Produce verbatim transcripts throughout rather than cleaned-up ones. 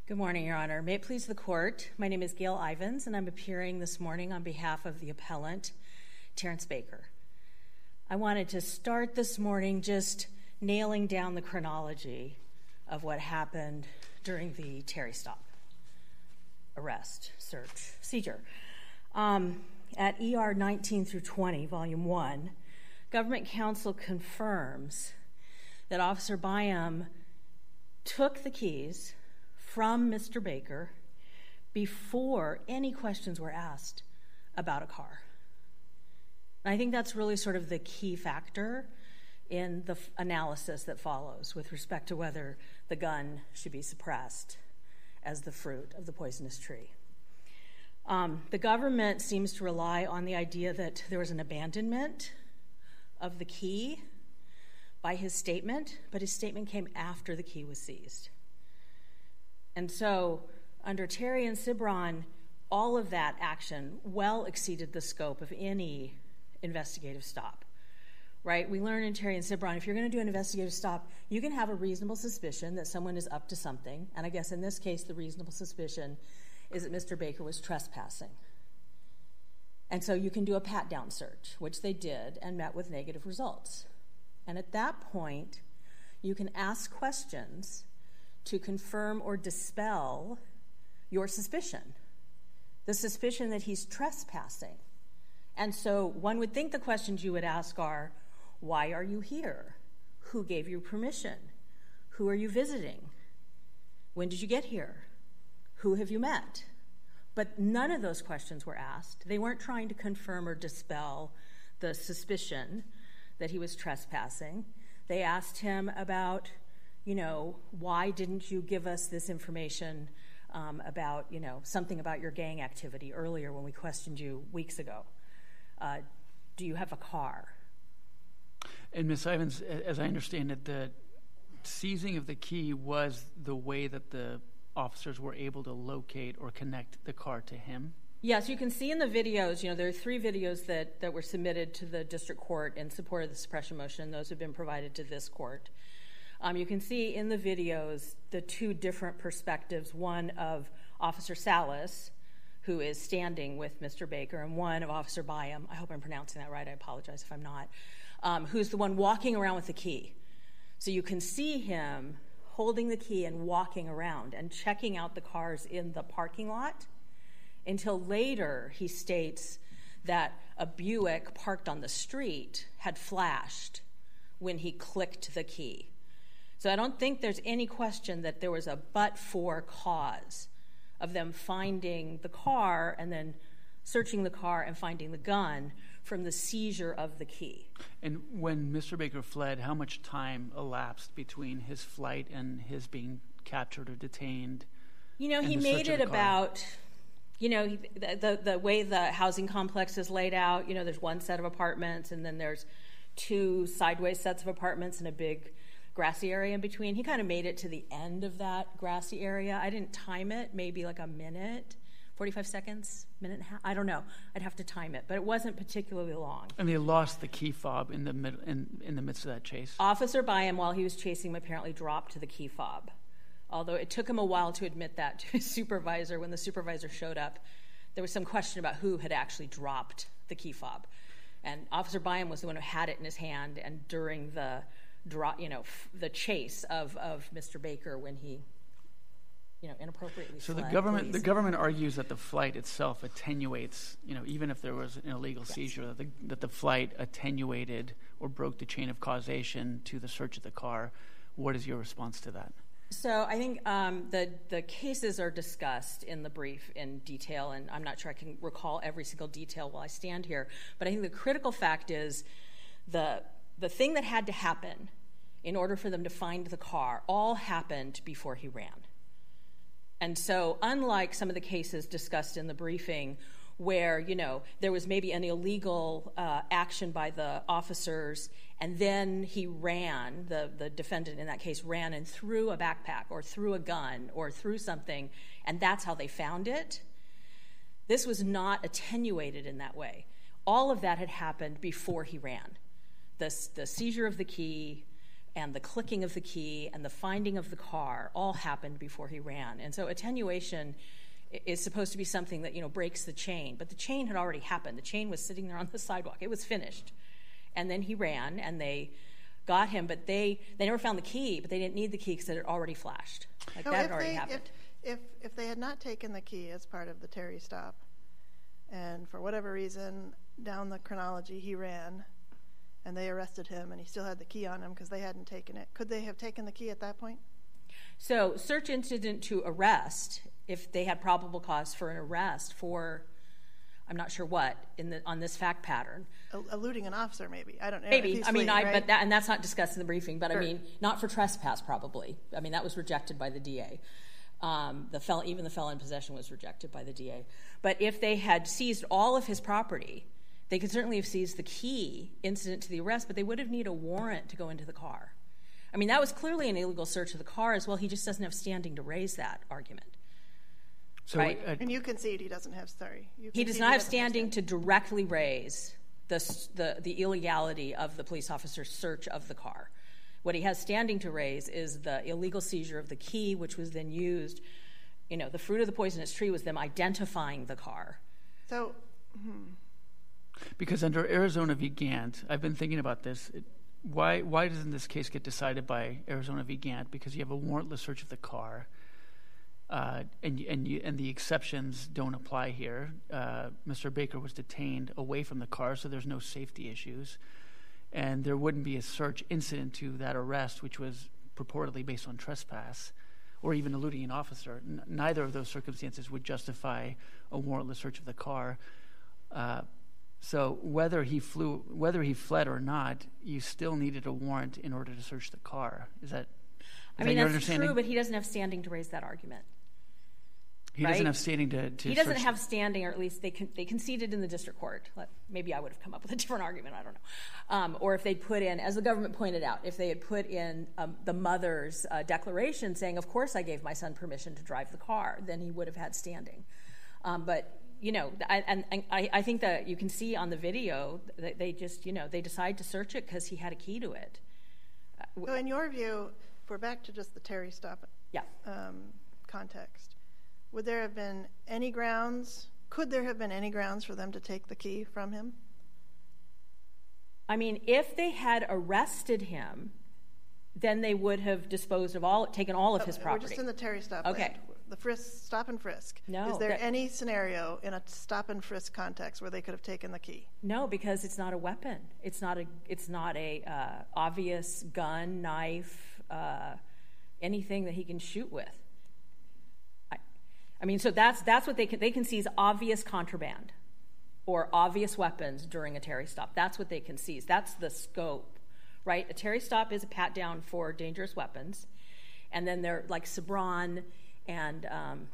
Good morning, Your Honor. May it please the Court, my name is Gail Ivins, and I'm appearing this morning on behalf of the appellant, Terrence Baker. I wanted to start this morning just nailing down the chronology of what happened during the Terry stop, arrest, search, seizure. Um, at E R nineteen through twenty, Volume one, Government Counsel confirms that Officer Byam took the keys from Mister Baker before any questions were asked about a car. And I think that's really sort of the key factor in the f- analysis that follows with respect to whether the gun should be suppressed as the fruit of the poisonous tree. Um, the government seems to rely on the idea that there was an abandonment of the key by his statement, but his statement came after the key was seized. And so, under Terry and Cibran, all of that action well exceeded the scope of any investigative stop, right? We learn in Terry and Cibran, if you're going to do an investigative stop, you can have a reasonable suspicion that someone is up to something, and I guess in this case, the reasonable suspicion is that Mister Baker was trespassing. And so you can do a pat-down search, which they did, and met with negative results. And at that point, you can ask questions to confirm or dispel your suspicion, the suspicion that he's trespassing. And so one would think the questions you would ask are, why are you here? Who gave you permission? Who are you visiting? When did you get here? Who have you met? But none of those questions were asked. They weren't trying to confirm or dispel the suspicion that he was trespassing. They asked him about, you know, why didn't you give us this information um, about, you know, something about your gang activity earlier when we questioned you weeks ago? Uh, do you have a car? And Miz Ivins, as I understand it, the seizing of the key was the way that the officers were able to locate or connect the car to him? Yes, you can see in the videos, you know, there are three videos that, that were submitted to the district court in support of the suppression motion. Those have been provided to this court. Um, you can see in the videos the two different perspectives, one of Officer Salas, who is standing with Mister Baker, and one of Officer Byam, I hope I'm pronouncing that right, I apologize if I'm not, um, who's the one walking around with the key. So you can see him holding the key and walking around and checking out the cars in the parking lot until later he states that a Buick parked on the street had flashed when he clicked the key. So I don't think there's any question that there was a but-for cause of them finding the car and then searching the car and finding the gun from the seizure of the key. And when Mister Baker fled, how much time elapsed between his flight and his being captured or detained? You know, he made it about, you know, the, the the way the housing complex is laid out, you know, there's one set of apartments and then there's two sideways sets of apartments and a big grassy area in between. He kind of made it to the end of that grassy area. I didn't time it, maybe like a minute, forty-five seconds, minute and a half. I don't know. I'd have to time it, but it wasn't particularly long. And they lost the key fob in the mid, in, in the midst of that chase? Officer Byam, while he was chasing him, apparently dropped the key fob. Although it took him a while to admit that to his supervisor. When the supervisor showed up, there was some question about who had actually dropped the key fob. And Officer Byam was the one who had it in his hand, and during the Draw, you know, f- the chase of, of Mister Baker when he, you know, inappropriately. So fled, the government, please. the government argues that the flight itself attenuates, you know, even if there was an illegal Yes. seizure, that the, that the flight attenuated or broke the chain of causation to the search of the car. What is your response to that? So I think um, the the cases are discussed in the brief in detail, and I'm not sure I can recall every single detail while I stand here. But I think the critical fact is the the thing that had to happen in order for them to find the car all happened before he ran. And so unlike some of the cases discussed in the briefing where, you know, there was maybe an illegal uh, action by the officers and then he ran, the, the defendant in that case ran and threw a backpack or threw a gun or threw something, and that's how they found it, this was not attenuated in that way. All of that had happened before he ran. The, the seizure of the key, and the clicking of the key and the finding of the car all happened before he ran. And so attenuation is supposed to be something that, you know, breaks the chain. But the chain had already happened. The chain was sitting there on the sidewalk. It was finished. And then he ran, and they got him, but they, they never found the key, but they didn't need the key because it had already flashed. Like, so that if had already they, happened. If, if, if they had not taken the key as part of the Terry stop, and for whatever reason, down the chronology, he ran, and they arrested him, and he still had the key on him because they hadn't taken it, could they have taken the key at that point? So search incident to arrest, if they had probable cause for an arrest for, I'm not sure what, in the on this fact pattern. Eluding an officer, maybe. I don't know. Maybe. I mean, fleeing, I, right? but that, and that's not discussed in the briefing, but sure. I mean, not for trespass, probably. I mean, that was rejected by the D A. Um, the fel- even the felon in possession was rejected by the D A. But if they had seized all of his property, they could certainly have seized the key incident to the arrest, but they would have needed a warrant to go into the car. I mean, that was clearly an illegal search of the car as well. He just doesn't have standing to raise that argument. So, right? uh, and you concede he doesn't have, sorry. You he does concede not have doesn't standing to directly raise the, the, the illegality of the police officer's search of the car. What he has standing to raise is the illegal seizure of the key, which was then used. You know, the fruit of the poisonous tree was them identifying the car. So, hmm. Because under Arizona v. Gant, I've been thinking about this. It, why why doesn't this case get decided by Arizona v. Gant? Because you have a warrantless search of the car, uh, and and you, and the exceptions don't apply here. Uh, Mister Baker was detained away from the car, so there's no safety issues, and there wouldn't be a search incident to that arrest, which was purportedly based on trespass, or even eluding an officer. N- neither of those circumstances would justify a warrantless search of the car. Uh, So whether he flew, whether he fled or not, you still needed a warrant in order to search the car. Is that? Is I mean, that your that's understanding? true, but he doesn't have standing to raise that argument. He right? doesn't have standing to. to he doesn't search have standing, or at least they con- they conceded in the district court. Let, maybe I would have come up with a different argument. I don't know. Um, or if they'd put in, as the government pointed out, if they had put in um, the mother's uh, declaration saying, "Of course, I gave my son permission to drive the car," then he would have had standing. Um, but you know, I, and, and I, I think that you can see on the video that they just, you know, they decide to search it because he had a key to it. So in your view, if we're back to just the Terry stop yeah. um, context, would there have been any grounds, could there have been any grounds for them to take the key from him? I mean, if they had arrested him, then they would have disposed of all, taken all of his property. We're just in the Terry stop Okay. land. The frisk, stop and frisk. No. Is there that, any scenario in a stop and frisk context where they could have taken the key? No, because it's not a weapon. It's not a. It's not a uh, obvious gun, knife, uh, anything that he can shoot with. I, I mean, so that's that's what they can. They can seize obvious contraband, or obvious weapons during a Terry stop. That's what they can seize. That's the scope, right? A Terry stop is a pat down for dangerous weapons, and then they're like Sabran. And um,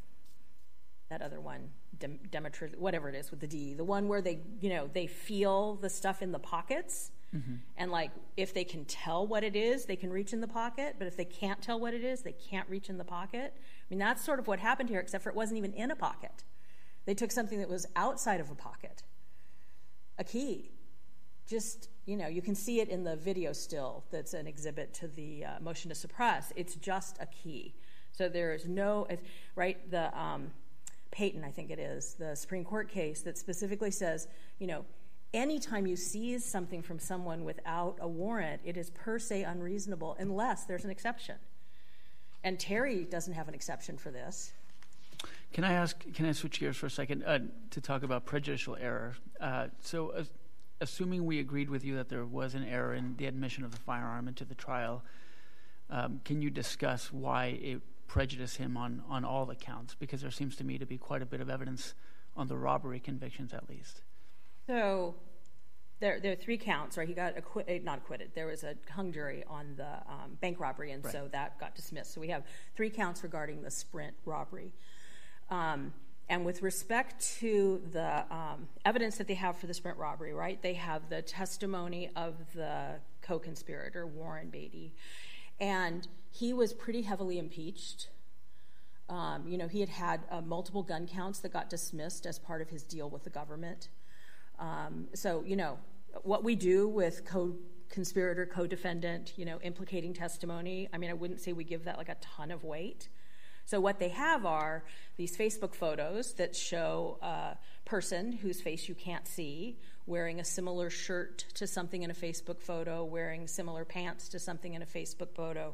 that other one, Dem- Demeter, whatever it is with the D, the one where they, you know, they feel the stuff in the pockets, mm-hmm. and like if they can tell what it is, they can reach in the pocket. But if they can't tell what it is, they can't reach in the pocket. I mean, that's sort of what happened here, except for it wasn't even in a pocket. They took something that was outside of a pocket, a key. Just, you know, you can see it in the video still. That's an exhibit to the uh, motion to suppress. It's just a key. So there is no, right, the um, Payton, I think it is, the Supreme Court case that specifically says, you know, anytime you seize something from someone without a warrant, it is per se unreasonable unless there's an exception. And Terry doesn't have an exception for this. Can I ask, can I switch gears for a second uh, to talk about prejudicial error? Uh, so uh, assuming we agreed with you that there was an error in the admission of the firearm into the trial, um, can you discuss why it prejudice him on, on all the counts? Because there seems to me to be quite a bit of evidence on the robbery convictions, at least. So there, there are three counts, right? He got acquitted, not acquitted. There was a hung jury on the um, bank robbery, and right. so that got dismissed. So we have three counts regarding the Sprint robbery. Um, and with respect to the um, evidence that they have for the Sprint robbery, right, they have the testimony of the co-conspirator, Warren Beatty. And he was pretty heavily impeached. Um, you know, he had had uh, multiple gun counts that got dismissed as part of his deal with the government. Um, so, you know, what we do with co- co-conspirator, co-defendant, you know, implicating testimony. I mean, I wouldn't say we give that like a ton of weight. So what they have are these Facebook photos that show a person whose face you can't see, wearing a similar shirt to something in a Facebook photo, wearing similar pants to something in a Facebook photo.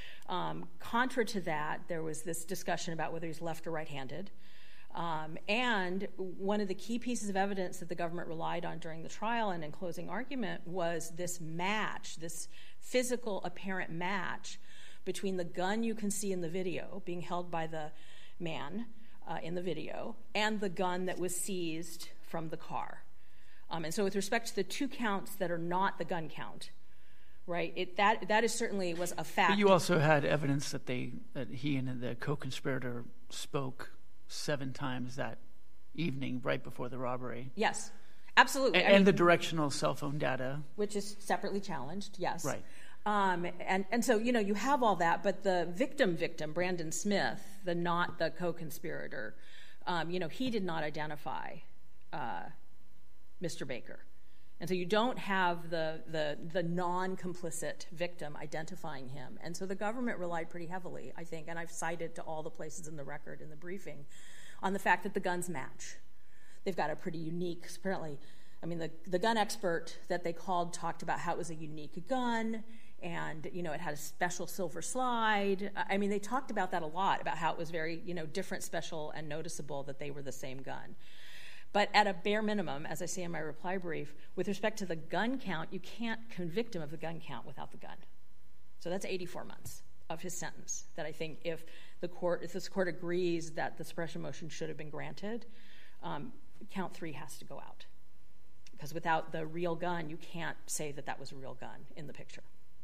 Um, contra to that, there was this discussion about whether he's left or right-handed. Um, and one of the key pieces of evidence that the government relied on during the trial and in closing argument was this match, this physical apparent match between the gun you can see in the video being held by the man uh, in the video and the gun that was seized from the car. Um, and so with respect to the two counts that are not the gun count, right, it, that that is certainly was a fact. But you also had evidence that they that he and the co-conspirator spoke seven times that evening right before the robbery. Yes, absolutely. And, I mean, and the directional cell phone data. Which is separately challenged, yes. Right. Um, and, and so, you know, you have all that, but the victim victim, Brandon Smith, the not the co-conspirator, um, you know, he did not identify uh, Mister Baker. And so you don't have the, the, the non-complicit victim identifying him. And so the government relied pretty heavily, I think, and I've cited to all the places in the record in the briefing, on the fact that the guns match. They've got a pretty unique, apparently, I mean, the, the gun expert that they called talked about how it was a unique gun, and, you know, it had a special silver slide. I mean, they talked about that a lot, about how it was very, you know, different, special, and noticeable that they were the same gun. But at a bare minimum, as I say in my reply brief, with respect to the gun count, you can't convict him of the gun count without the gun. So that's eighty-four months of his sentence that I think if the court, if this court agrees that the suppression motion should have been granted, um, count three has to go out. Because without the real gun, you can't say that that was a real gun in the picture.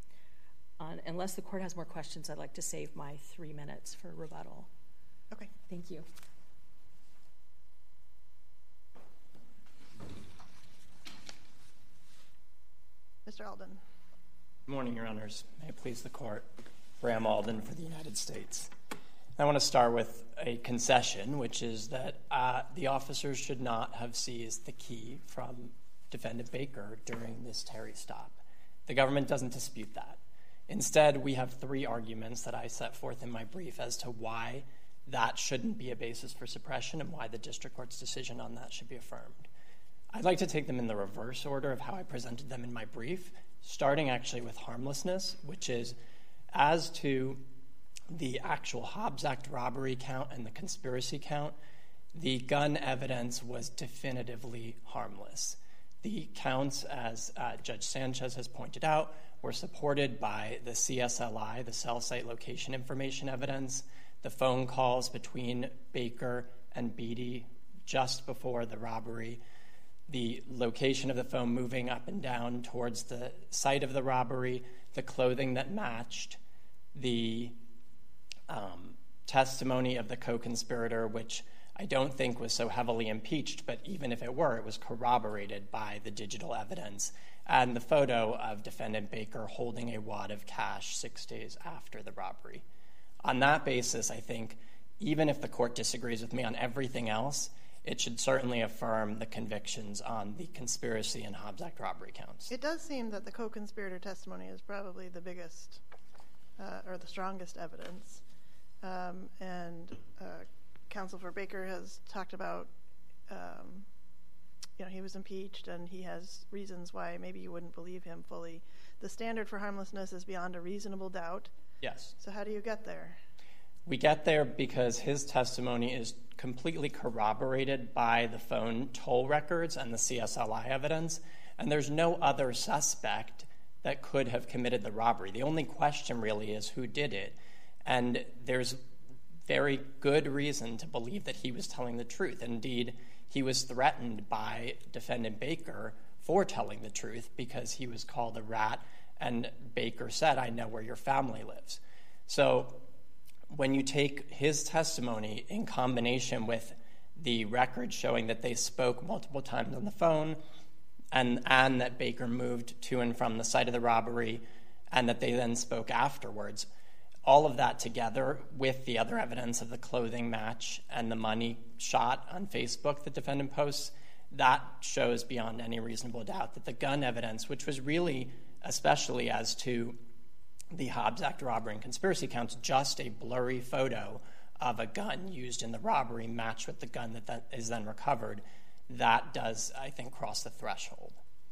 Uh, unless the court has more questions, I'd like to save my three minutes for rebuttal. Okay. Thank you. Mister Alden. Good morning, Your Honors. May it please the Court. Bram Alden for the United States. I want to start with a concession, which is that uh, the officers should not have seized the key from Defendant Baker during this Terry stop. The government doesn't dispute that. Instead, we have three arguments that I set forth in my brief as to why that shouldn't be a basis for suppression and why the district court's decision on that should be affirmed. I'd like to take them in the reverse order of how I presented them in my brief, starting actually with harmlessness, which is as to the actual Hobbs Act robbery count and the conspiracy count, the gun evidence was definitively harmless. The counts, as uh, Judge Sanchez has pointed out, were supported by the C S L I, the cell site location information evidence, the phone calls between Baker and Beatty just before the robbery, the location of the phone moving up and down towards the site of the robbery, the clothing that matched, the um, testimony of the co-conspirator, which I don't think was so heavily impeached, but even if it were, it was corroborated by the digital evidence, and the photo of Defendant Baker holding a wad of cash six days after the robbery. On that basis, I think, even if the court disagrees with me on everything else, it should certainly affirm the convictions on the conspiracy and Hobbs Act robbery counts. It does seem that the co-conspirator testimony is probably the biggest uh, or the strongest evidence. Um, and uh, counsel for Baker has talked about, um, you know, he was impeached and he has reasons why maybe you wouldn't believe him fully. The standard for harmlessness is beyond a reasonable doubt. Yes. So how do you get there? We get there because his testimony is completely corroborated by the phone toll records and the C S L I evidence, and there's no other suspect that could have committed the robbery. The only question really is who did it, and there's very good reason to believe that he was telling the truth. Indeed, he was threatened by Defendant Baker for telling the truth because he was called a rat, and Baker said, "I know where your family lives." So when you take his testimony in combination with the record showing that they spoke multiple times on the phone and, and that Baker moved to and from the site of the robbery and that they then spoke afterwards, all of that together with the other evidence of the clothing match and the money shot on Facebook the defendant posts, that shows beyond any reasonable doubt that the gun evidence, which was really especially as to the Hobbs Act robbery and conspiracy counts. Just a blurry photo of a gun used in the robbery matched with the gun that, that is then recovered, that does, I think, cross the threshold.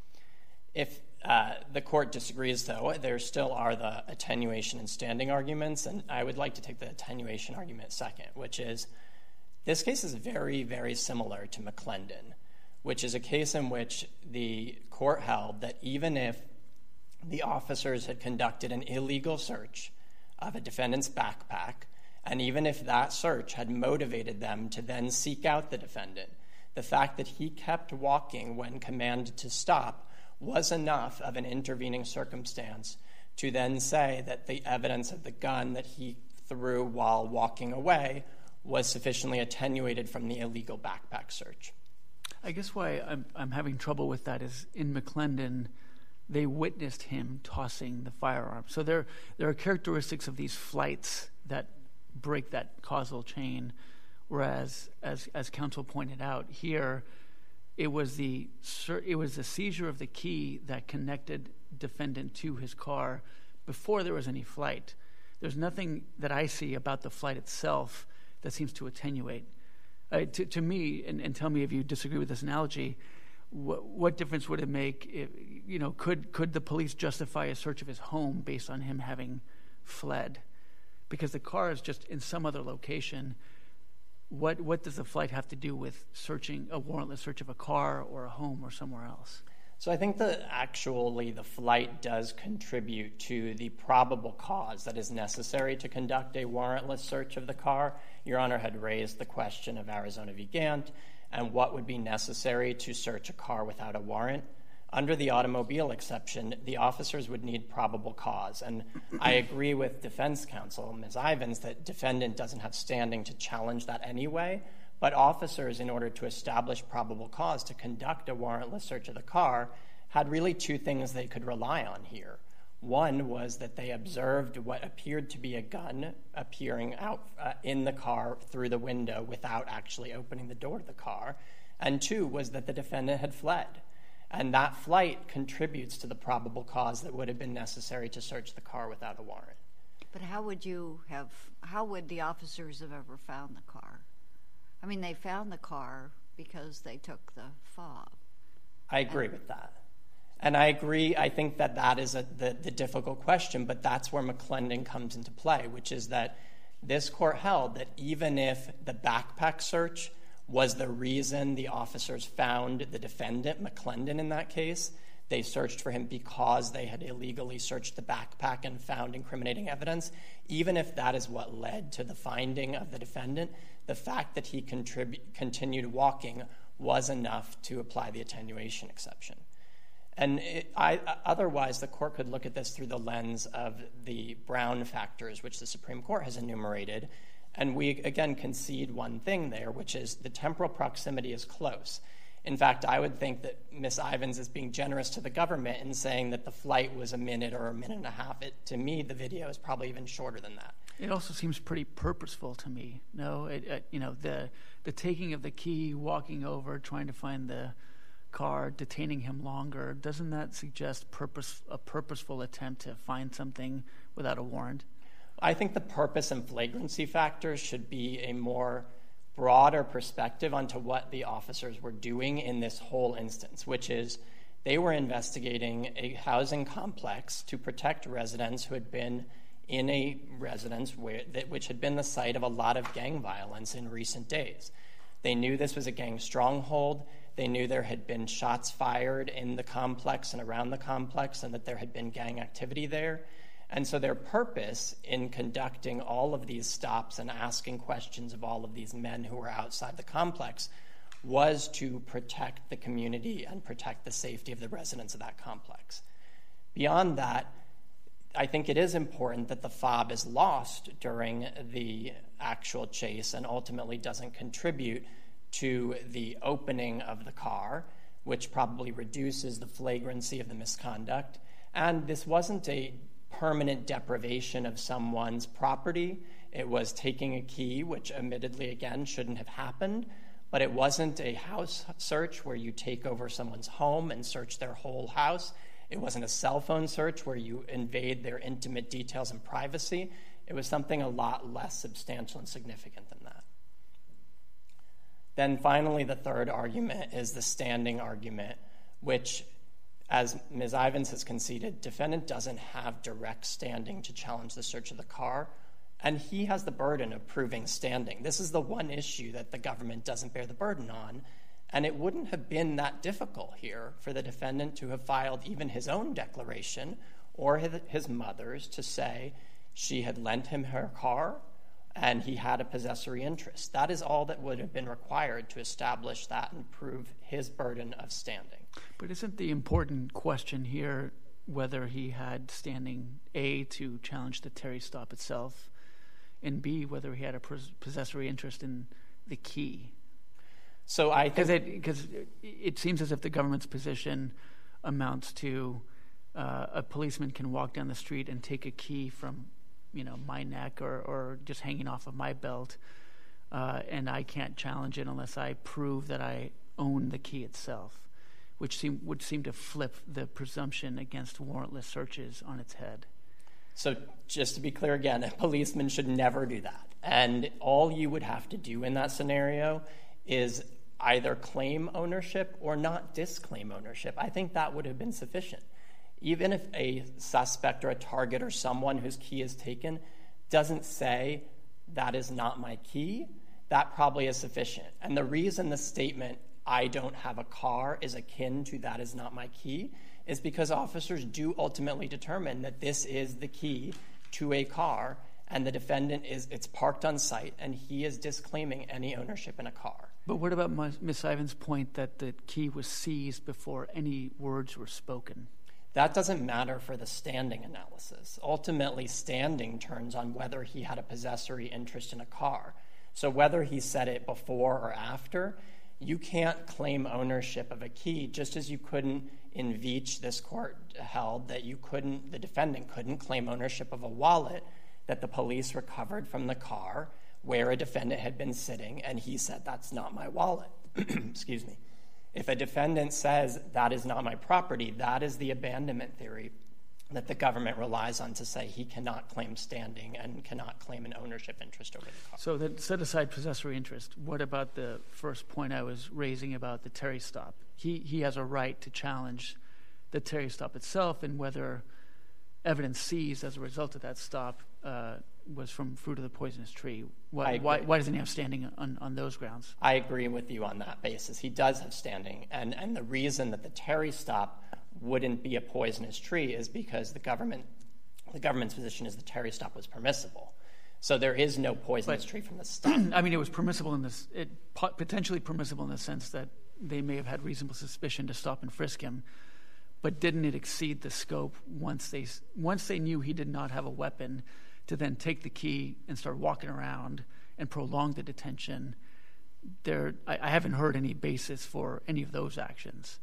If uh, the court disagrees, though, there still are the attenuation and standing arguments, and I would like to take the attenuation argument second, which is this case is very, very similar to McClendon, which is a case in which the court held that even if the officers had conducted an illegal search of a defendant's backpack, and even if that search had motivated them to then seek out the defendant, the fact that he kept walking when commanded to stop was enough of an intervening circumstance to then say that the evidence of the gun that he threw while walking away was sufficiently attenuated from the illegal backpack search. I guess why I'm, I'm having trouble with that is in McClendon, they witnessed him tossing the firearm. So there, there are characteristics of these flights that break that causal chain, whereas, as as counsel pointed out, here it was the it was the seizure of the key that connected defendant to his car before there was any flight. There's nothing that I see about the flight itself that seems to attenuate. Uh, to, to me, and, and tell me if you disagree with this analogy, what, what difference would it make if, you know, could could the police justify a search of his home based on him having fled? Because the car is just in some other location. What what does the flight have to do with searching a warrantless search of a car or a home or somewhere else? So I think that actually the flight does contribute to the probable cause that is necessary to conduct a warrantless search of the car. Your Honor had raised the question of Arizona v. Gantt and what would be necessary to search a car without a warrant. Under the automobile exception, the officers would need probable cause. And I agree with defense counsel, Miz Ivins, that defendant doesn't have standing to challenge that anyway. But officers, in order to establish probable cause to conduct a warrantless search of the car, had really two things they could rely on here. One was that they observed what appeared to be a gun appearing out uh, in the car through the window without actually opening the door to the car. And two was that the defendant had fled. And that flight contributes to the probable cause that would have been necessary to search the car without a warrant. But how would you have, how would the officers have ever found the car? I mean, they found the car because they took the fob. I agree and, with that. And I agree, I think that that is a, the, the difficult question, but that's where McClendon comes into play, which is that this court held that even if the backpack search was the reason the officers found the defendant, McClendon in that case, they searched for him because they had illegally searched the backpack and found incriminating evidence. Even if that is what led to the finding of the defendant, the fact that he contribu- continued walking was enough to apply the attenuation exception. And it, I, otherwise, the court could look at this through the lens of the Brown factors, which the Supreme Court has enumerated. And we, again, concede one thing there, which is the temporal proximity is close. In fact, I would think that Miz Ivins is being generous to the government in saying that the flight was a minute or a minute and a half. It, to me, the video is probably even shorter than that. It also seems pretty purposeful to me. No, it, it, you know, the the taking of the key, walking over, trying to find the car, detaining him longer. Doesn't that suggest purpose a purposeful attempt to find something without a warrant? I think the purpose and flagrancy factors should be a more broader perspective onto what the officers were doing in this whole instance, which is they were investigating a housing complex to protect residents who had been in a residence where, that, which had been the site of a lot of gang violence in recent days. They knew this was a gang stronghold. They knew there had been shots fired in the complex and around the complex and that there had been gang activity there. And so their purpose in conducting all of these stops and asking questions of all of these men who were outside the complex was to protect the community and protect the safety of the residents of that complex. Beyond that, I think it is important that the fob is lost during the actual chase and ultimately doesn't contribute to the opening of the car, which probably reduces the flagrancy of the misconduct. And this wasn't a permanent deprivation of someone's property. It was taking a key, which admittedly, again, shouldn't have happened, but it wasn't a house search where you take over someone's home and search their whole house. It wasn't a cell phone search where you invade their intimate details and privacy. It was something a lot less substantial and significant than that. Then finally, the third argument is the standing argument, which, as Miz Ivins has conceded, defendant doesn't have direct standing to challenge the search of the car, and he has the burden of proving standing. This is the one issue that the government doesn't bear the burden on, and it wouldn't have been that difficult here for the defendant to have filed even his own declaration or his mother's to say she had lent him her car and he had a possessory interest. That is all that would have been required to establish that and prove his burden of standing. But isn't the important question here whether he had standing, A, to challenge the Terry stop itself, and B, whether he had a possessory interest in the key? So I think... Because it, it seems as if the government's position amounts to uh, a policeman can walk down the street and take a key from, you know, my neck or, or just hanging off of my belt, uh, and I can't challenge it unless I prove that I own the key itself, which seem, would seem to flip the presumption against warrantless searches on its head. So just to be clear again, a policeman should never do that. And all you would have to do in that scenario is either claim ownership or not disclaim ownership. I think that would have been sufficient. Even if a suspect or a target or someone whose key is taken doesn't say, that is not my key, that probably is sufficient. And the reason the statement, I don't have a car, is akin to that is not my key is because officers do ultimately determine that this is the key to a car, and the defendant is, it's parked on site, and he is disclaiming any ownership in a car. But what about Miz Ivins' point that the key was seized before any words were spoken? That doesn't matter for the standing analysis. Ultimately, standing turns on whether he had a possessory interest in a car. So whether he said it before or after, you can't claim ownership of a key, just as you couldn't in Veach, this court held that you couldn't, the defendant couldn't claim ownership of a wallet that the police recovered from the car where a defendant had been sitting, and he said, that's not my wallet. Excuse me. If a defendant says, that is not my property, that is the abandonment theory that the government relies on to say he cannot claim standing and cannot claim an ownership interest over the car. So then set aside possessory interest. What about the first point I was raising about the Terry stop? He, he has a right to challenge the Terry stop itself and whether evidence seized as a result of that stop uh, was from fruit of the poisonous tree. Why, why, why doesn't he have standing on, on those grounds? I agree with you on that basis. He does have standing. And, and the reason that the Terry stop wouldn't be a poisonous tree is because the government, the government's position is the Terry stop was permissible. So there is no poisonous but, tree from the stop. I mean, it was permissible in this, it potentially permissible in the sense that they may have had reasonable suspicion to stop and frisk him, but didn't it exceed the scope once they once they knew he did not have a weapon to then take the key and start walking around and prolong the detention? There, I, I haven't heard any basis for any of those actions.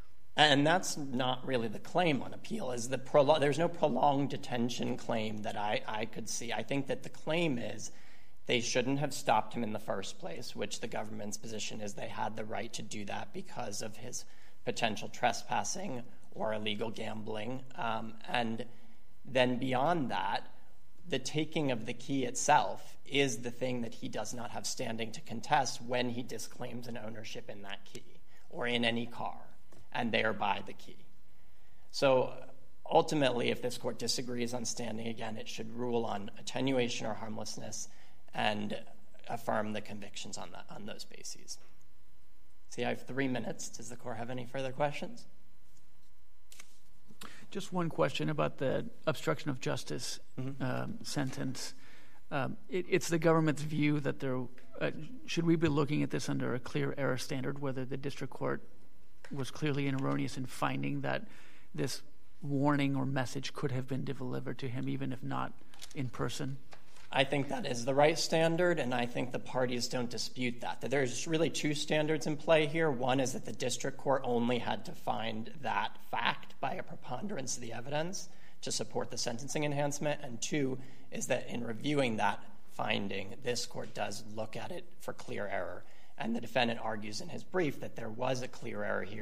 And that's not really the claim on appeal. Is the prolo- there's no prolonged detention claim that I, I could see. I think that the claim is they shouldn't have stopped him in the first place, which the government's position is they had the right to do that because of his potential trespassing or illegal gambling. Um, and then beyond that, the taking of the key itself is the thing that he does not have standing to contest when he disclaims an ownership in that key or in any car, and thereby the key. So ultimately, if this court disagrees on standing, again, it should rule on attenuation or harmlessness and affirm the convictions on, that, on those bases. See, I have three minutes. Does the court have any further questions? Just one question about the obstruction of justice mm-hmm. um, sentence. Um, it, it's the government's view that there, uh, should we be looking at this under a clear error standard, whether the district court was clearly erroneous in finding that this warning or message could have been delivered to him, even if not in person? I think that is the right standard, and I think the parties don't dispute that. That there's really two standards in play here. One is that the district court only had to find that fact by a preponderance of the evidence to support the sentencing enhancement, and two is that in reviewing that finding, this court does look at it for clear error. And the defendant argues in his brief that there was a clear error here,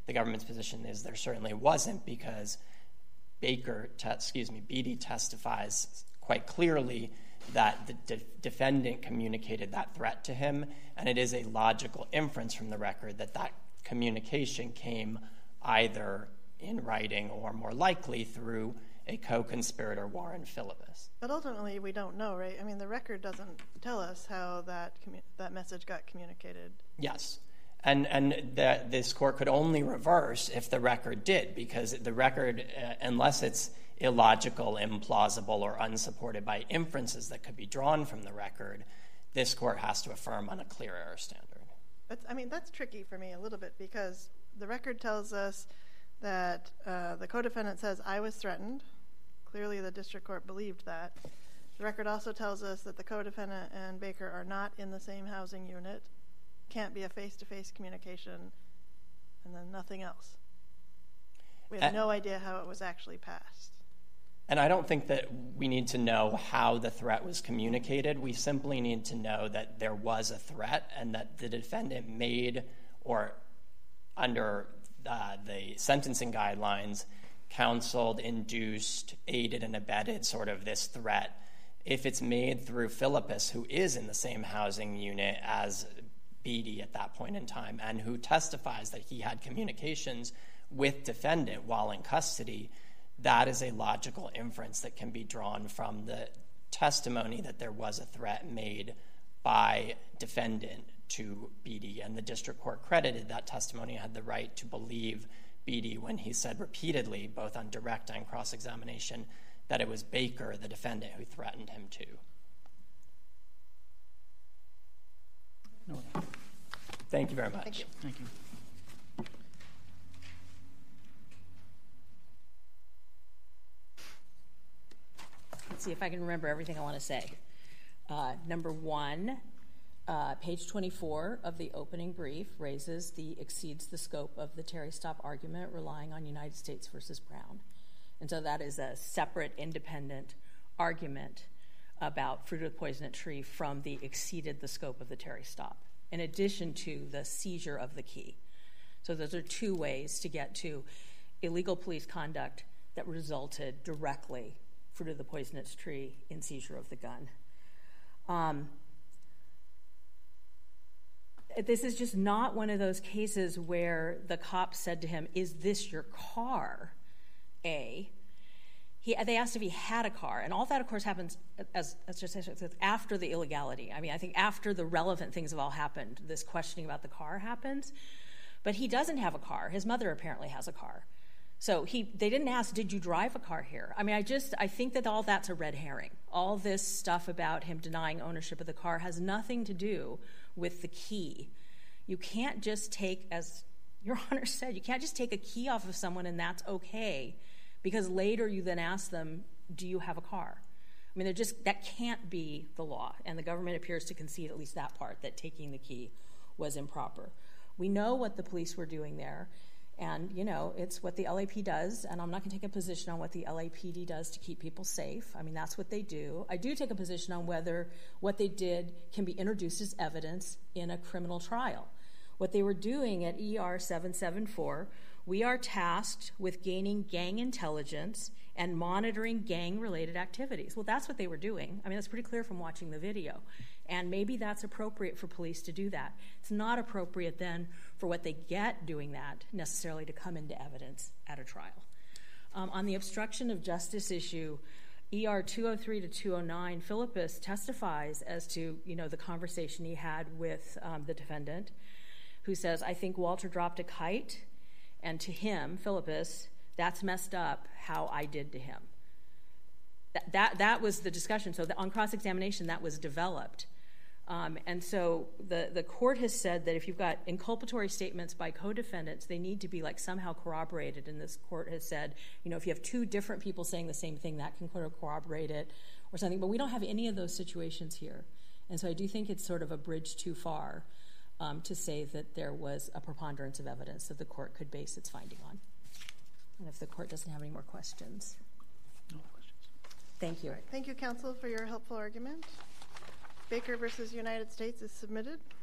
The government's position is there certainly wasn't, because Baker, te- excuse me, Beatty testifies quite clearly that the de- defendant communicated that threat to him, and it is a logical inference from the record that that communication came either in writing or more likely through a co-conspirator, Warren Philippus. But ultimately, we don't know, right? I mean, the record doesn't tell us how that commu- that message got communicated. Yes. And and that this court could only reverse if the record did, because the record, uh, unless it's illogical, implausible, or unsupported by inferences that could be drawn from the record, this court has to affirm on a clear error standard. That's, I mean, that's tricky for me a little bit, because the record tells us that uh, the co-defendant says, I was threatened. Clearly, the district court believed that. The record also tells us that the co-defendant and Baker are not in the same housing unit. Can't be a face-to-face communication, and then nothing else. We have uh, no idea how it was actually passed. And I don't think that we need to know how the threat was communicated. We simply need to know that there was a threat and that the defendant made, or under uh, the sentencing guidelines, counseled, induced, aided, and abetted sort of this threat. If it's made through Philippus, who is in the same housing unit as Beatty at that point in time, and who testifies that he had communications with defendant while in custody, that is a logical inference that can be drawn from the testimony that there was a threat made by defendant to Beatty. And the district court credited that testimony, had the right to believe Beatty when he said repeatedly, both on direct and cross-examination, that it was Baker, the defendant, who threatened him too. No. Thank you very much. Thank you. Thank you. Let's see if I can remember everything I want to say. Uh, number one, uh, page twenty-four of the opening brief raises the exceeds the scope of the Terry stop argument, relying on United States versus Brown. And so that is a separate, independent argument about fruit of the poisonous tree from the exceeded the scope of the Terry stop, in addition to the seizure of the key. So those are two ways to get to illegal police conduct that resulted directly, fruit of the poisonous tree, in seizure of the gun. Um, this is just not one of those cases where the cop said to him, is this your car? A. He, they asked if he had a car, and all that, of course, happens as, as just after the illegality. I mean, I think after the relevant things have all happened, this questioning about the car happens. But he doesn't have a car. His mother apparently has a car. So he, they didn't ask, did you drive a car here? I mean, I just, I think that all that's a red herring. All this stuff about him denying ownership of the car has nothing to do with the key. You can't just take, as Your Honor said, you can't just take a key off of someone and that's okay, because later you then ask them, do you have a car? I mean, they're just, that can't be the law, and the government appears to concede at least that part, that taking the key was improper. We know what the police were doing there, and, you know, it's what the L A P D does, and I'm not going to take a position on what the L A P D does to keep people safe. I mean, that's what they do. I do take a position on whether what they did can be introduced as evidence in a criminal trial. What they were doing at E R seven seventy-four, we are tasked with gaining gang intelligence and monitoring gang-related activities. Well, that's what they were doing. I mean, that's pretty clear from watching the video. And maybe that's appropriate for police to do that. It's not appropriate then for what they get doing that necessarily to come into evidence at a trial. Um, on the obstruction of justice issue, E R two oh three to two oh nine, Philippus testifies as to, you know, the conversation he had with um, the defendant, who says, I think Walter dropped a kite, and to him, Philippus, that's messed up how I did to him. That, that, that was the discussion. So the, on cross-examination, that was developed. Um, and so the, the court has said that if you've got inculpatory statements by co-defendants, they need to be like somehow corroborated. And this court has said, you know, if you have two different people saying the same thing, that can corroborate it or something. But we don't have any of those situations here. And so I do think it's sort of a bridge too far um, to say that there was a preponderance of evidence that the court could base its finding on. And if the court doesn't have any more questions. No questions. Thank you. Thank you, counsel, for your helpful argument. Baker versus United States is submitted.